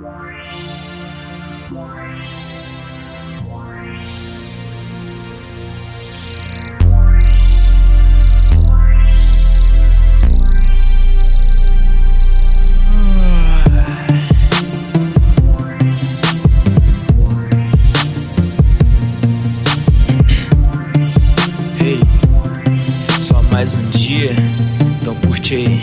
Mais um dia, então curte aí.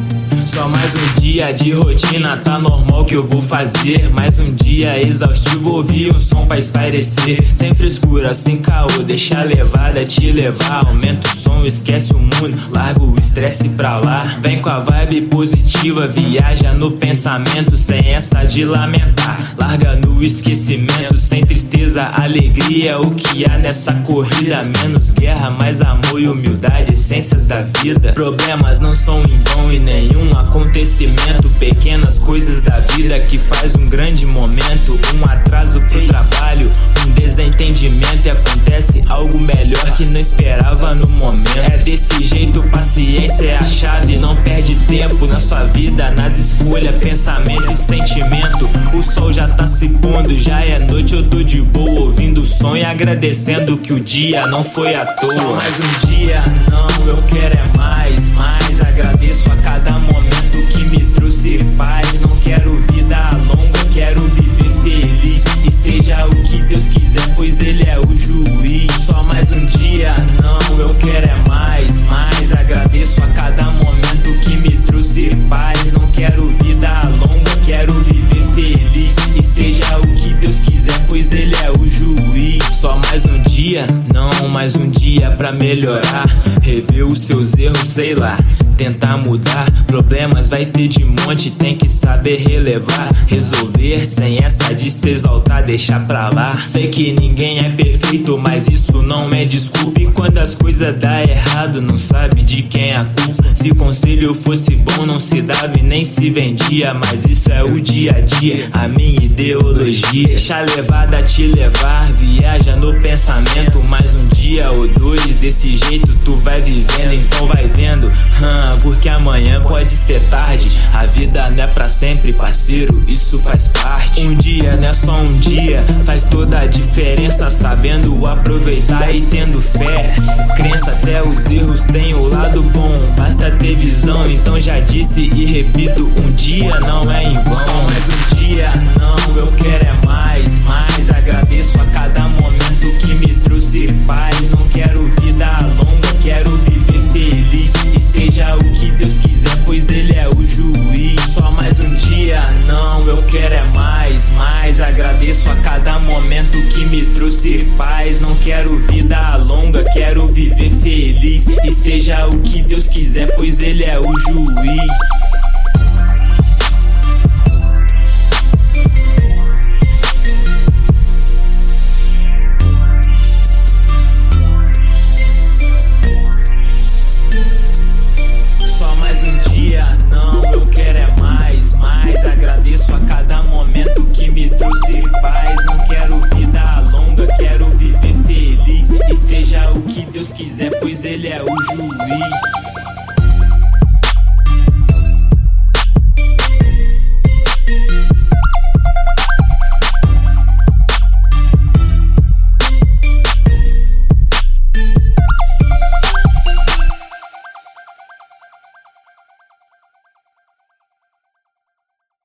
Só mais um dia de rotina, tá normal que eu vou fazer. Mais um dia exaustivo, ouvir um som pra espairecer. Sem frescura, sem caô, deixa a levada te levar. Aumenta o som, esquece o mundo, larga o estresse pra lá. Vem com a vibe positiva, viaja no pensamento. Sem essa de lamentar, larga no esquecimento. Sem tristeza, alegria, o que há nessa corrida. Menos guerra, mais amor e humildade, essências da vida. Problemas não são em vão e nenhum acontecimento. Pequenas coisas da vida que faz um grande momento. Um atraso pro trabalho, um desentendimento, e acontece algo melhor que não esperava no momento. É desse jeito, paciência é a chave. Não perde tempo na sua vida, nas escolhas, pensamento e sentimento. O sol já tá se pondo, já é noite, eu tô de boa, ouvindo o som e agradecendo que o dia não foi à toa. Só mais um dia, não, eu quero é mais, mais. Agradeço a cada momento que me trouxe paz. Não quero vida longa, quero viver feliz. E seja o que Deus quiser, pois Ele é o juiz. Só mais um dia, não, eu quero é mais, mais. Agradeço a cada momento que me trouxe paz. Não quero vida longa, quero viver feliz. E seja o que Deus quiser, pois Ele é o juiz. Só mais um dia, não, mais um dia pra melhorar. Rever os seus erros, sei lá, tentar mudar. Problemas vai ter de monte, tem que saber relevar. Resolver sem essa de se exaltar, deixar pra lá. Sei que ninguém é perfeito, mas isso não é desculpa. E quando as coisas dá errado, não sabe de quem é a culpa. Se conselho fosse bom, não se dava e nem se vendia. Mas isso é o dia a dia, a minha ideologia. Deixa a levada te levar, viaja no pensamento. Mais um dia ou dois, desse jeito tu vai vivendo. Então vai vendo, porque amanhã pode ser tarde. A vida não é pra sempre, parceiro, isso faz parte. Um dia não é só um dia, faz toda a diferença. Sabendo aproveitar e tendo fé, crença. Até os erros têm o lado bom, basta ter visão. Então já disse e repito, um dia não é em vão. Só mais um dia, não, eu quero é mais, mais. Agradeço a cada momento que me trouxe paz. Não quero vida longa, quero viver feliz. E seja o que Deus quiser, pois Ele é o juiz. Só mais um dia, não, eu quero é mais, mais. Agradeço a cada momento que me trouxe paz. Não quero vida longa, quero viver feliz. E seja o que Deus quiser, pois Ele é o juiz.